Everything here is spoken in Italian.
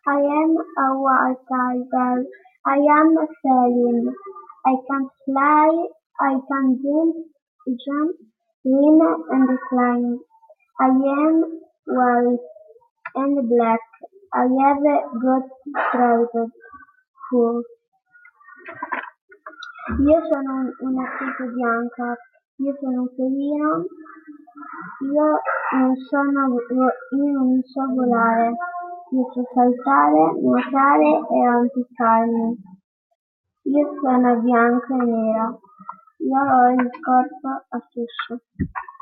I am a white tiger. I am flying. I can fly. I can jump, swim, and climb. I am white and black. I have got striped fur. Io sono una crepe bianca. Io sono un felino. Io non so volare. Io so saltare, nuotare e arrampicarmi. Io sono bianca e nera. Io ho il corpo a strisce.